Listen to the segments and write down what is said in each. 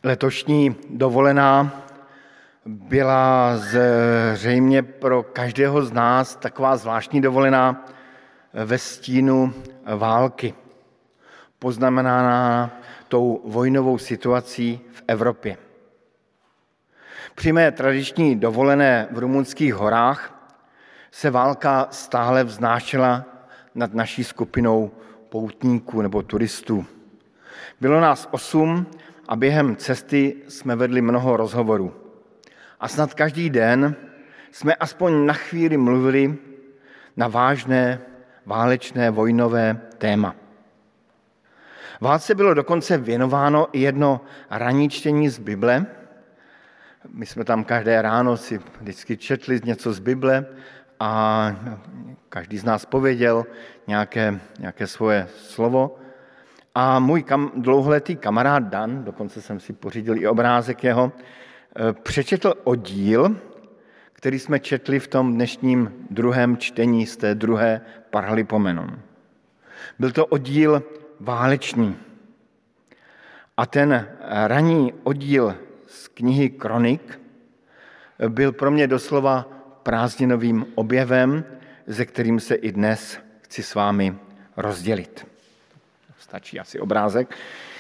Letošní dovolená byla zřejmě pro každého z nás taková zvláštní dovolená ve stínu války, poznamenaná tou vojnovou situací v Evropě. Při mé tradiční dovolené v rumunských horách se válka stále vznášela nad naší skupinou poutníků nebo turistů. Bylo nás 8 a během cesty jsme vedli mnoho rozhovorů. A snad každý den jsme aspoň na chvíli mluvili na vážné, válečné, vojnové téma. Válce bylo dokonce věnováno i jedno ranní čtení z Bible. My jsme tam každé ráno si vždycky četli něco z Bible a každý z nás pověděl nějaké svoje slovo. A můj dlouholetý kamarád Dan, dokonce jsem si pořídil i obrázek jeho, přečetl oddíl, který jsme četli v tom dnešním druhém čtení z té druhé Paralipomenon. Byl to oddíl válečný. A ten ranní oddíl z knihy Kronik byl pro mě doslova prázdninovým objevem, se kterým se i dnes chci s vámi rozdělit. Stačí asi obrázek.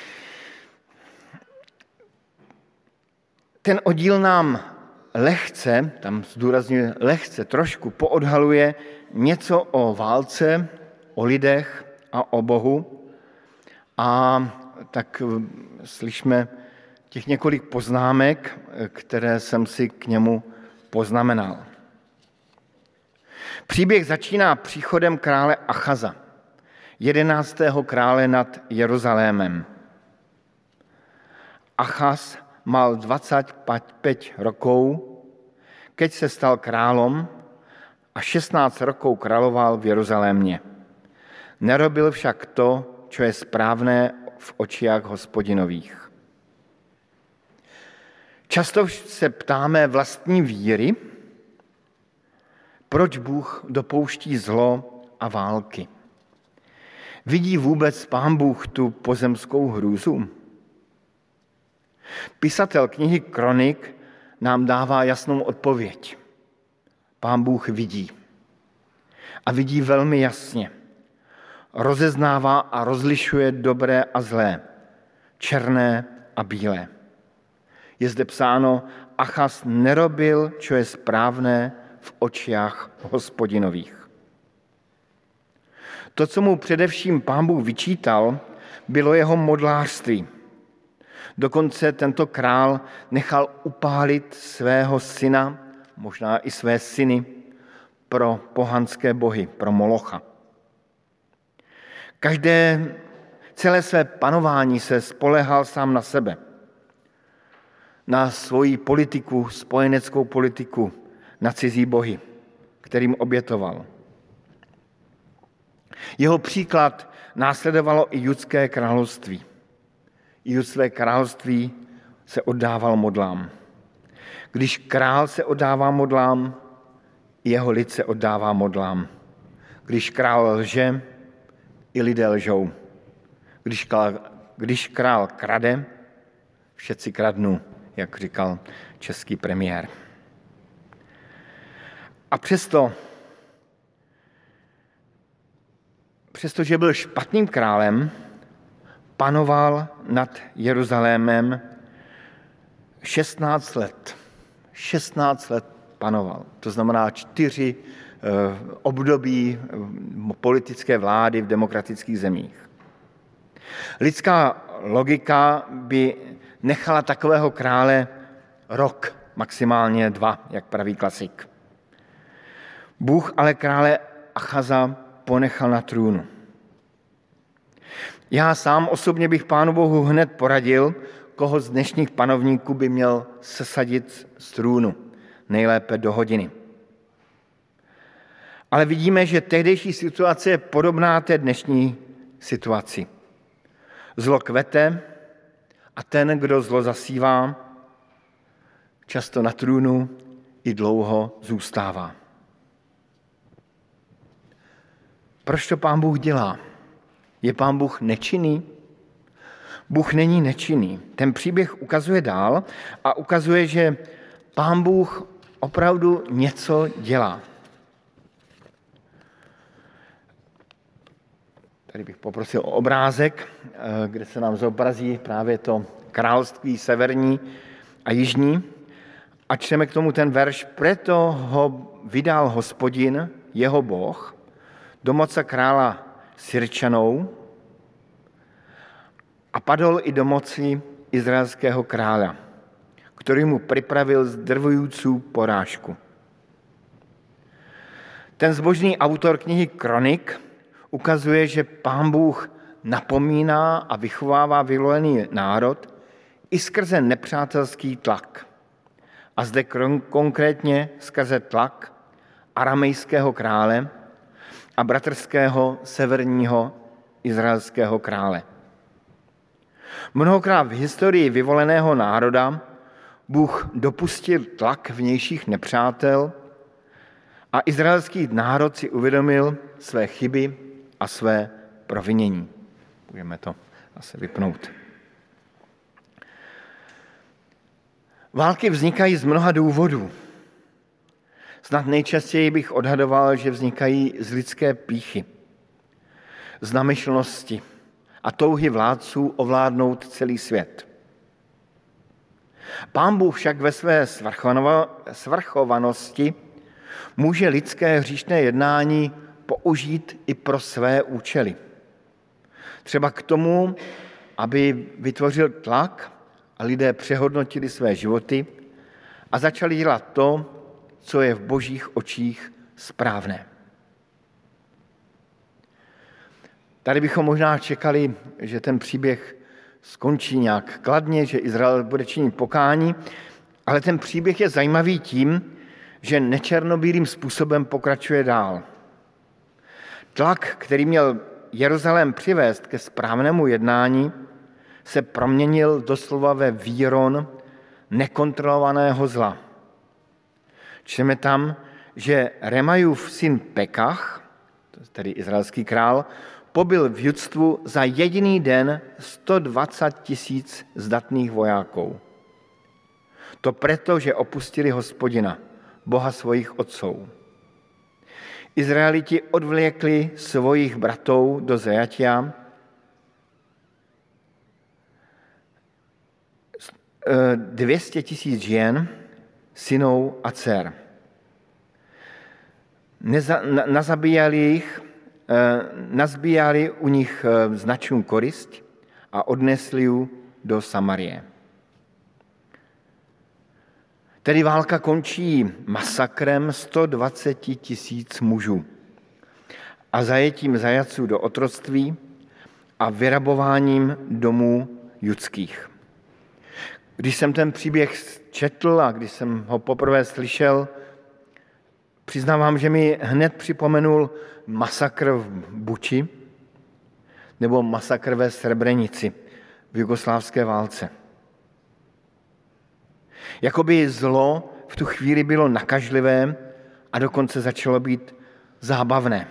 Ten oddíl nám lehce, tam zdůrazňuje lehce, trošku poodhaluje něco o válce, o lidech a o Bohu. A tak slyšme těch několik poznámek, které jsem si k němu poznamenal. Příběh začíná příchodem krále Achaza, 11. krále nad Jeruzalémem. Achaz mal 25 rokov, keď se stal králom a 16 rokov královal v Jeruzalémě. Nerobil však to, čo je správné v očiach Hospodinových. Často se ptáme vlastní víry, proč Bůh dopouští zlo a války. Vidí vůbec Pán Bůh tu pozemskou hrůzu? Pisatel knihy Kronik nám dává jasnou odpověď. Pán Bůh vidí. A vidí velmi jasně. Rozeznává a rozlišuje dobré a zlé, černé a bílé. Je zde psáno, Achaz nerobil, čo je správné v očiach Hospodinových. To, co mu především Pán Bůh vyčítal, bylo jeho modlářství. Dokonce tento král nechal upálit svého syna, možná i své syny, pro pohanské bohy, pro Molocha. Celé své panování se spoléhal sám na sebe, na svoji politiku, spojeneckou politiku, na cizí bohy, kterým obětoval. Jeho příklad následovalo i judské království. Judské království se oddával modlám. Když král se oddává modlám, jeho lid se oddává modlám. Když král lže, i lidé lžou. Když král krade, všetci kradnou, jak říkal český premiér. A přestože byl špatným králem, panoval nad Jeruzalémem 16 let. 16 let panoval. To znamená 4 období politické vlády v demokratických zemích. Lidská logika by nechala takového krále rok, maximálně 2, jak praví klasik. Bůh ale krále Achaza ponechal na trůnu. Já sám osobně bych Pánu Bohu hned poradil, koho z dnešních panovníků by měl sesadit z trůnu, nejlépe do hodiny. Ale vidíme, že tehdejší situace je podobná té dnešní situaci. Zlo kvete a ten, kdo zlo zasívá, často na trůnu i dlouho zůstává. Proč to Pán Bůh dělá? Je Pán Bůh nečinný? Bůh není nečinný. Ten příběh ukazuje dál a ukazuje, že Pán Bůh opravdu něco dělá. Tady bych poprosil o obrázek, kde se nám zobrazí právě to království severní a jižní. A čteme k tomu ten verš: Preto ho vydal Hospodin, jeho Boh, do moci krála Syrčanou a padl i do moci izraelského krále, který mu připravil zdrvující porážku. Ten zbožný autor knihy Kronik ukazuje, že Pán Bůh napomíná a vychovává vyvolený národ i skrze nepřátelský tlak. A zde konkrétně skrze tlak aramejského krále a bratrského severního izraelského krále. Mnohokrát v historii vyvoleného národa Bůh dopustil tlak vnějších nepřátel a izraelský národ si uvědomil své chyby a své provinění. Budeme to zase vypnout. Války vznikají z mnoha důvodů. Snad nejčastěji bych odhadoval, že vznikají z lidské pýchy, z namyšlnosti a touhy vládců ovládnout celý svět. Pán Bůh však ve své svrchovanosti může lidské hříšné jednání použít i pro své účely. Třeba k tomu, aby vytvořil tlak a lidé přehodnotili své životy a začali dělat to, co je v Božích očích správné. Tady bychom možná čekali, že ten příběh skončí nějak kladně, že Izrael bude činit pokání, ale ten příběh je zajímavý tím, že nečernobílým způsobem pokračuje dál. Tlak, který měl Jeruzalém přivést ke správnému jednání, se proměnil doslova ve výron nekontrolovaného zla. Čteme tam, že Remajův syn Pekach, tedy izraelský král, pobyl v judstvu za jediný den 120 000 zdatných vojáků. To proto, že opustili Hospodina, Boha svojich otců. Izraeliti odvlékli svojich bratrů do zajatia, 200 000 žen, synů a dcer. Nazabíjali jich, nazbíjali u nich značnou korist a odnesli ji do Samarie. Tedy válka končí masakrem 120 000 mužů a zajetím zajatců do otroctví a vyrabováním domů judských. Když jsem ten příběh četl a když jsem ho poprvé slyšel, přiznávám, že mi hned připomenul masakr v Buči nebo masakr ve Srebrenici v jugoslávské válce. Jakoby zlo v tu chvíli bylo nakažlivé a dokonce začalo být zábavné.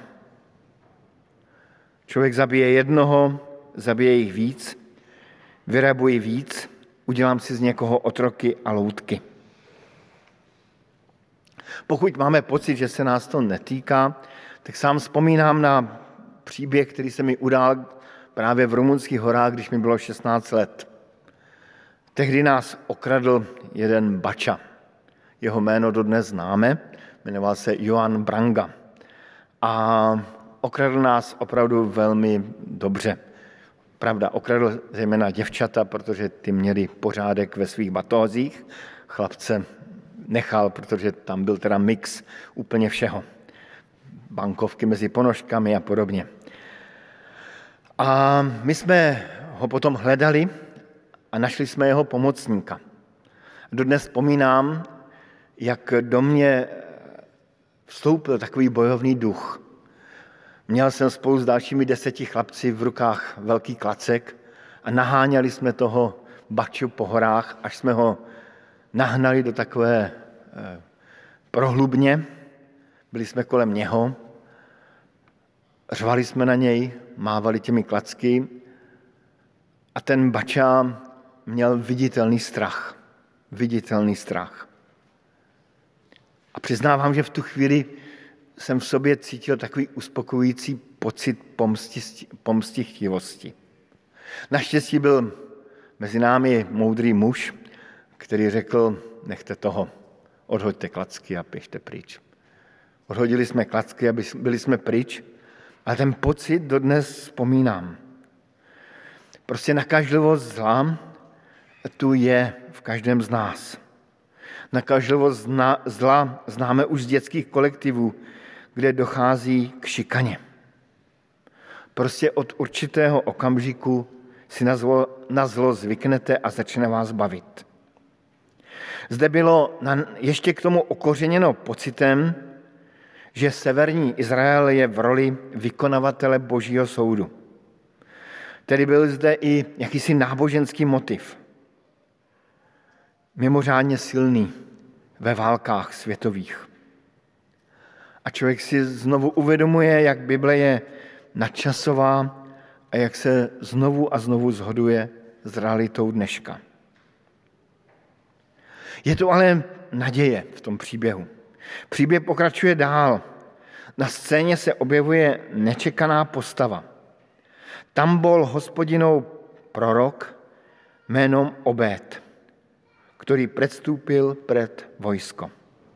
Člověk zabije jednoho, zabije jich víc, vyrabuji víc, udělám si z někoho otroky a loutky. Pokud máme pocit, že se nás to netýká, tak sám vzpomínám na příběh, který se mi udál právě v Rumunských horách, když mi bylo 16 let. Tehdy nás okradl jeden bača. Jeho jméno dodnes známe, jmenoval se Joan Branga. A okradl nás opravdu velmi dobře. Pravda, okradl zejména děvčata, protože ty měli pořádek ve svých batózích. Chlapce nechal, protože tam byl teda mix úplně všeho. Bankovky mezi ponožkami a podobně. A my jsme ho potom hledali a našli jsme jeho pomocníka. Dodnes vzpomínám, jak do mě vstoupil takový bojovný duch. Měl jsem spolu s dalšími 10 chlapci v rukách velký klacek a naháněli jsme toho baču po horách, až jsme ho nahnali do takové prohlubně. Byli jsme kolem něho, řvali jsme na něj, mávali těmi klacky A ten Bača měl viditelný strach. Viditelný strach. A přiznávám, že v tu chvíli jsem v sobě cítil takový uspokojující pocit pomstichtivosti. Naštěstí byl mezi námi moudrý muž, který řekl, nechte toho, odhoďte klacky a běžte pryč. Odhodili jsme klacky a byli jsme pryč, ale ten pocit dodnes vzpomínám. Prostě nakažlivost zla tu je v každém z nás. Nakažlivost zla známe už z dětských kolektivů, kde dochází k šikaně. Prostě od určitého okamžiku si na zlo zvyknete a začne vás bavit. Zde bylo ještě k tomu okořeněno pocitem, že severní Izrael je v roli vykonavatele Božího soudu. Tedy byl zde i jakýsi náboženský motiv. Mimořádně silný ve válkách světových. A člověk si znovu uvědomuje, jak Bible je nadčasová a jak se znovu a znovu shoduje s realitou dneška. Je tu ale naděje v tom příběhu. Příběh pokračuje dál. Na scéně se objevuje nečekaná postava. Tam byl Hospodinov prorok jménem Obed, který předstúpil před vojsko.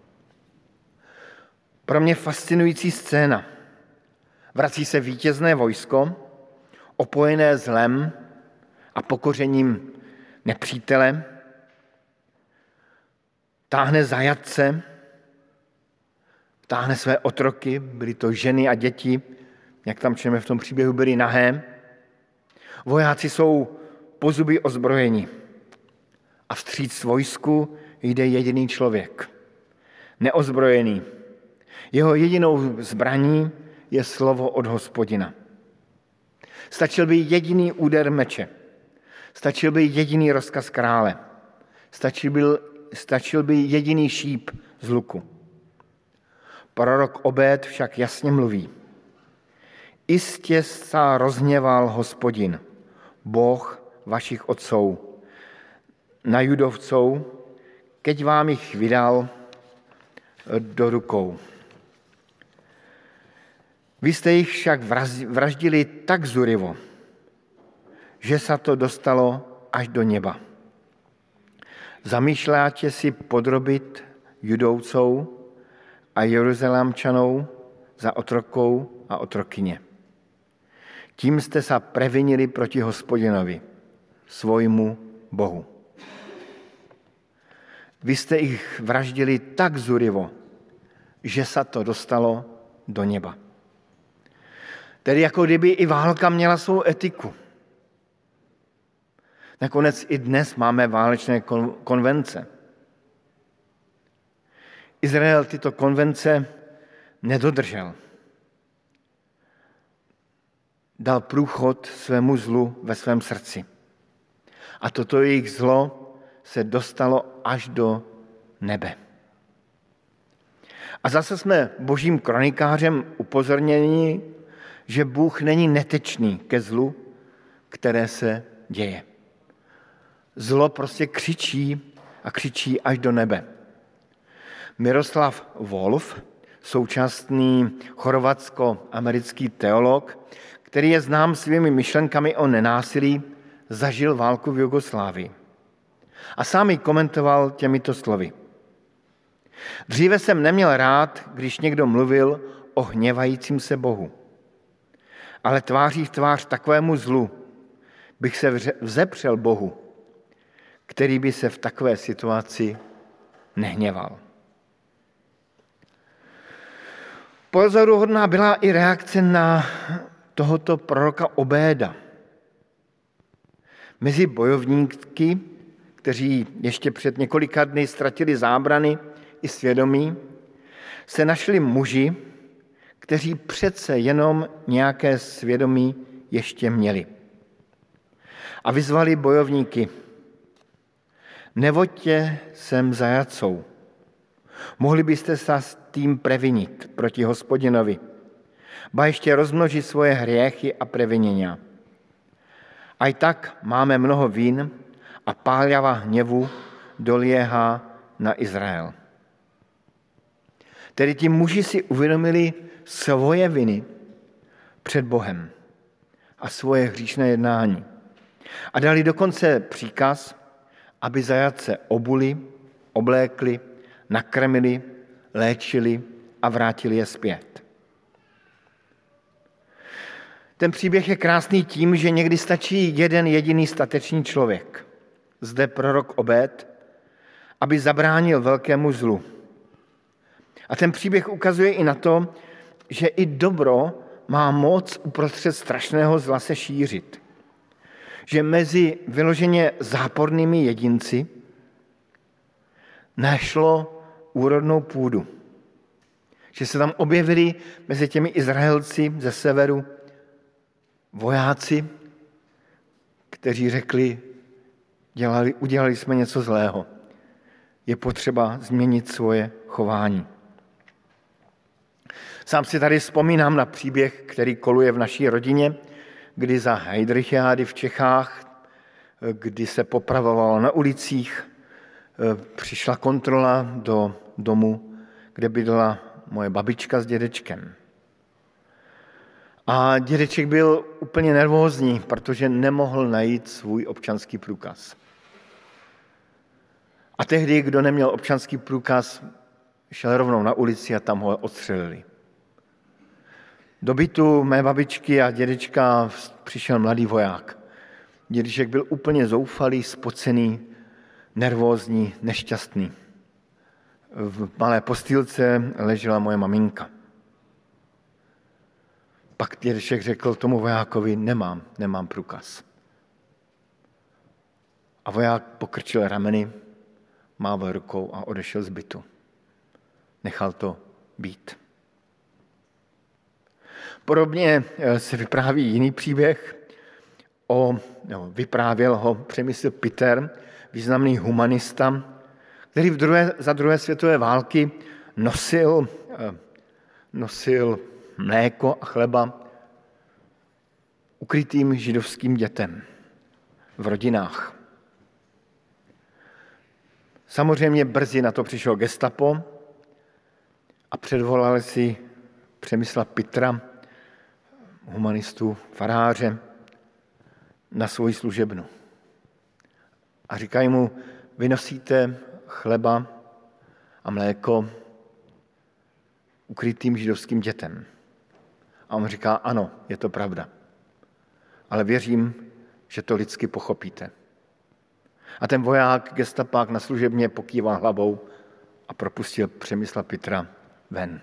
Pro mě fascinující scéna. Vrací se vítězné vojsko, opojené zlem a pokořením nepřítele, táhne zajatce, táhne své otroky, byly to ženy a děti, jak tam čteme v tom příběhu, byly nahé. Vojáci jsou po zuby ozbrojeni a vstříc vojsku jde jediný člověk, neozbrojený. Jeho jedinou zbraní je slovo od Hospodina. Stačil by jediný úder meče, stačil by jediný rozkaz krále, stačil by jediný šíp z luku. Prorok Obed však jasně mluví. Jistě se rozhněval Hospodin, Boh vašich otců, na Judovců, keď vám jich vydal do rukou. Vy jste jich však vraždili tak zurivo, že se to dostalo až do neba. Zamýšláte si podrobit Judovců a Jeruzalémčanů za otrokou a otrokyně. Tím jste se previnili proti Hospodinovi, svojmu Bohu. Vy jste jich vraždili tak zurivo, že se to dostalo do neba. Tedy jako kdyby i válka měla svou etiku. Nakonec i dnes máme válečné konvence. Izrael tyto konvence nedodržel. Dal průchod svému zlu ve svém srdci. A toto jejich zlo se dostalo až do nebe. A zase jsme božím kronikářem upozorněni, že Bůh není netečný ke zlu, které se děje. Zlo prostě křičí a křičí až do nebe. Miroslav Volf, současný chorvatsko-americký teolog, který je znám svými myšlenkami o nenásilí, zažil válku v Jugoslávii. A sám ji komentoval těmito slovy. Dříve jsem neměl rád, když někdo mluvil o hněvajícím se Bohu. Ale tváří v tvář takovému zlu bych se vzepřel Bohu, který by se v takové situaci nehněval. Pozoruhodná byla i reakce na tohoto proroka Obéda. Mezi bojovníky, kteří ještě před několika dny ztratili zábrany i svědomí, se našli muži, kteří přece jenom nějaké svědomí ještě měli. A vyzvali bojovníky: Nevoďte sem zajatcou. Mohli byste se s tím previnit proti Hospodinovi, ba ještě rozmnožit svoje hriechy a previnění. A i tak máme mnoho vín a páljava hněvu doléhá na Izrael. Tedy ti muži si uvědomili svoje viny před Bohem a svoje hříšné jednání. A dali dokonce příkaz, aby zajatce obuli, oblékli, nakrmili, léčili a vrátili je zpět. Ten příběh je krásný tím, že někdy stačí jeden jediný statečný člověk, zde prorok Obed, aby zabránil velkému zlu. A ten příběh ukazuje i na to, že i dobro má moc uprostřed strašného zla se šířit. Že mezi vyloženě zápornými jedinci našlo úrodnou půdu. Že se tam objevili mezi těmi Izraelci ze severu vojáci, kteří řekli, udělali jsme něco zlého. Je potřeba změnit svoje chování. Sám si tady vzpomínám na příběh, který koluje v naší rodině, kdy za Heydrichiády v Čechách, kdy se popravovalo na ulicích, přišla kontrola do domu, kde bydlela moje babička s dědečkem. A dědeček byl úplně nervózní, protože nemohl najít svůj občanský průkaz. A tehdy, kdo neměl občanský průkaz, šel rovnou na ulici a tam ho odstřelili. Do bytu mé babičky a dědečka přišel mladý voják. Dědeček byl úplně zoufalý, spocený, nervózní, nešťastný. V malé postýlce ležela moje maminka. Pak dědeček řekl tomu vojákovi, nemám průkaz. A voják pokrčil rameny, mával rukou a odešel z bytu. Nechal to být. Podobně se vypráví jiný příběh. Vyprávěl ho Přemysl Piter, významný humanista, který za druhé světové války nosil mléko a chleba ukrytým židovským dětem v rodinách. Samozřejmě brzy na to přišlo gestapo a předvolali si Přemysla Pitra, humanistu, faráře, na svoji služebnu. A říkají mu, vy nosíte chleba a mléko ukrytým židovským dětem. A on říká, ano, je to pravda. Ale věřím, že to lidsky pochopíte. A ten voják, gestapák na služebně pokýval hlavou a propustil Přemysla Pitra ven.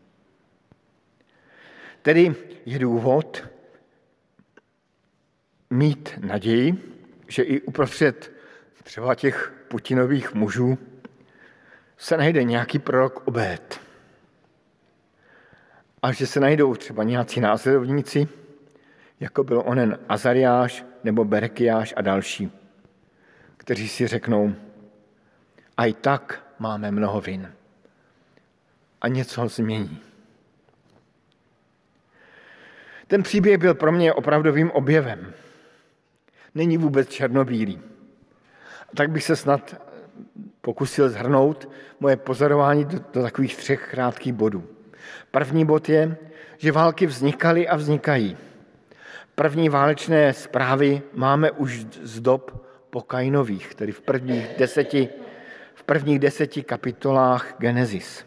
Tedy je důvod mít naději, že i uprostřed třeba těch Putinových mužů se najde nějaký prorok Obed. A že se najdou třeba nějací následovníci, jako byl onen Azariáš nebo Berekiáš a další, kteří si řeknou, a i tak máme mnoho vin. A něco změní. Ten příběh byl pro mě opravdovým objevem. Není vůbec černobílý. A tak bych se snad pokusil shrnout moje pozorování do takových 3 krátkých bodů. První bod je, že války vznikaly a vznikají. První válečné zprávy máme už z dob pokajnových, tedy v prvních 10 kapitolách Genesis.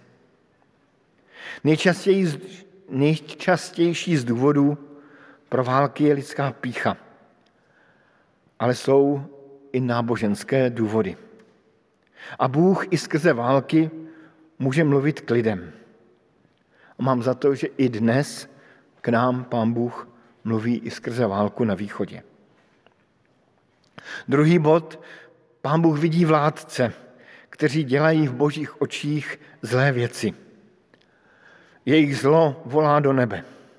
Nejčastější z důvodů pro války je lidská pýcha, ale jsou i náboženské důvody. A Bůh i skrze války může mluvit k lidem. A mám za to, že i dnes k nám Pán Bůh mluví i skrze válku na východě. Druhý bod, Pán Bůh vidí vládce, kteří dělají v božích očích zlé věci. Jejich zlo volá do nebe.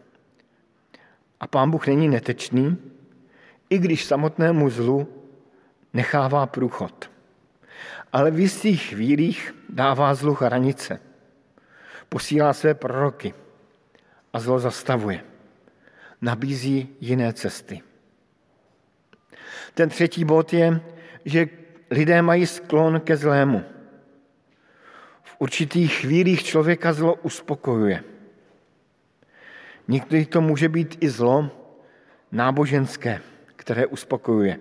A Pán Bůh není netečný, i když samotnému zlu nechává průchod. Ale v jistých chvílích dává zlu hranice. Posílá své proroky a zlo zastavuje. Nabízí jiné cesty. Ten třetí bod je, že lidé mají sklon ke zlému. V určitých chvílích člověka zlo uspokojuje. Někdy to může být i zlo náboženské, které uspokojuje.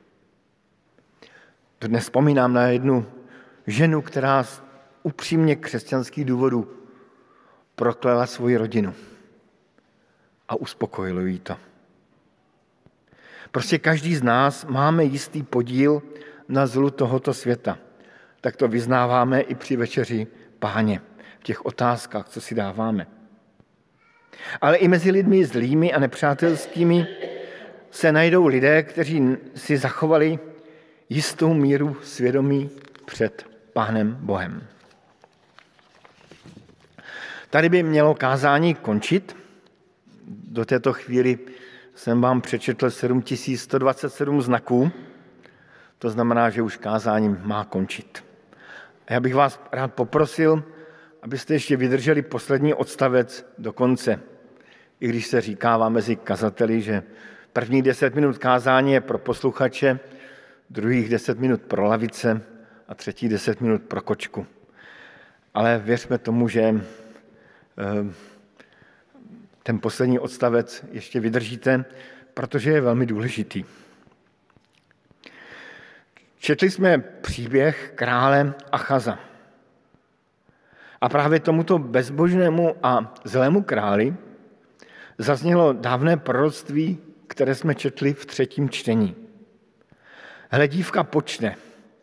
Dnes vzpomínám na jednu ženu, která z upřímně křesťanských důvodů proklela svoji rodinu a uspokojilo jí to. Prostě každý z nás máme jistý podíl na zlu tohoto světa. Tak to vyznáváme i při večeři Páně, v těch otázkách, co si dáváme. Ale i mezi lidmi zlými a nepřátelskými se najdou lidé, kteří si zachovali jistou míru svědomí před Pánem Bohem. Tady by mělo kázání končit. Do této chvíli jsem vám přečetl 7127 znaků, to znamená, že už kázání má končit. A já bych vás rád poprosil, abyste ještě vydrželi poslední odstavec do konce. I když se říkává mezi kazateli, že prvních 10 minut kázání je pro posluchače, druhých 10 minut pro lavice a třetí 10 minut pro kočku. Ale věřme tomu, že ten poslední odstavec ještě vydržíte, protože je velmi důležitý. Četli jsme příběh krále Achaza. A právě tomuto bezbožnému a zlému králi zaznělo dávné proroctví, které jsme četli v 3. čtení. Hle, dívka počne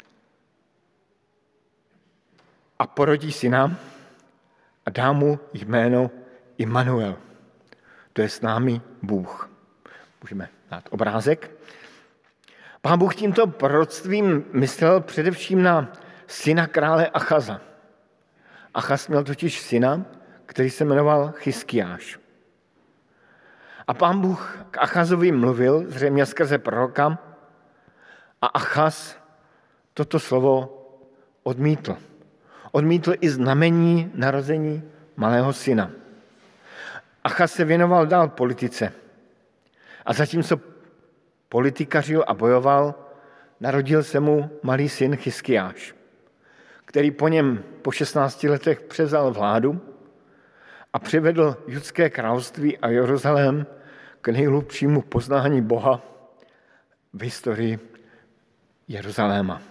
a porodí syna a dá mu jméno Immanuel. To je s námi Bůh. Můžeme dát obrázek. Pán Bůh tímto proroctvím myslel především na syna krále Achaza. Achaz měl totiž syna, který se jmenoval Chyskiáš. A Pán Bůh k Achazovi mluvil, zřejmě skrze proroka, a Achaz toto slovo odmítl. Odmítl i znamení narození malého syna. Achaz se věnoval dál politice. A zatímco politikařil a bojoval, narodil se mu malý syn Chyskiáš, který po něm po 16 letech převzal vládu a přivedl judské království a Jeruzalém k nejhlubšímu poznání Boha v historii Jeruzaléma.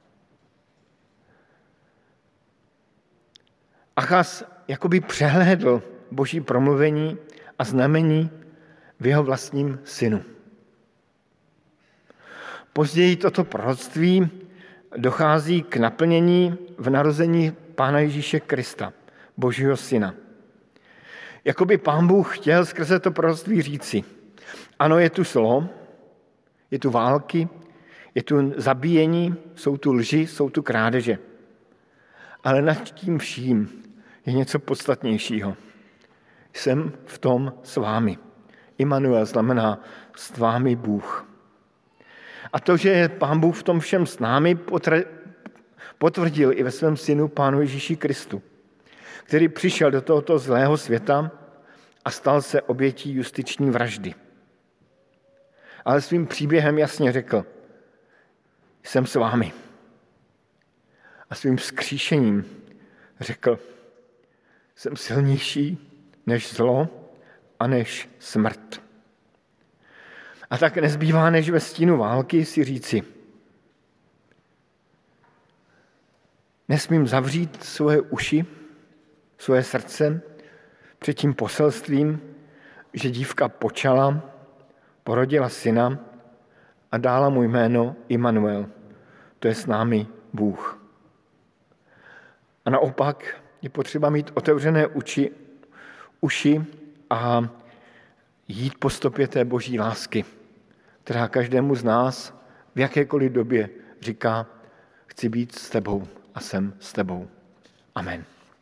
Achaz jakoby přehlédl Boží promluvení a znamení v jeho vlastním synu. Později toto proroctví dochází k naplnění v narození Pána Ježíše Krista, Božího syna. Jakoby Pán Bůh chtěl skrze to proroctví říci, ano, je tu zlo, je tu války, je tu zabíjení, jsou tu lži, jsou tu krádeže. Ale nad tím vším je něco podstatnějšího. Jsem v tom s vámi. Immanuel znamená s vámi Bůh. A to, že je Pán Bůh v tom všem s námi, potvrdil i ve svém synu Pánu Ježíši Kristu, který přišel do tohoto zlého světa a stal se obětí justiční vraždy. Ale svým příběhem jasně řekl, jsem s vámi. A svým vzkříšením řekl, jsem silnější než zlo a než smrt. A tak nezbývá, než ve stínu války si říci, nesmím zavřít svoje uši, svoje srdce před tím poselstvím, že dívka počala, porodila syna a dala mu jméno Immanuel. To je s námi Bůh. A naopak je potřeba mít otevřené uši a jít po stopě té Boží lásky, která každému z nás v jakékoliv době říká, chci být s tebou a jsem s tebou. Amen.